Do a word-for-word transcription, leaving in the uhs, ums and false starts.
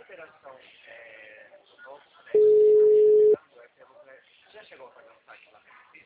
operação é, do novo prédio que está chegando é pelo prédio. Já chegou a fazer um site lá?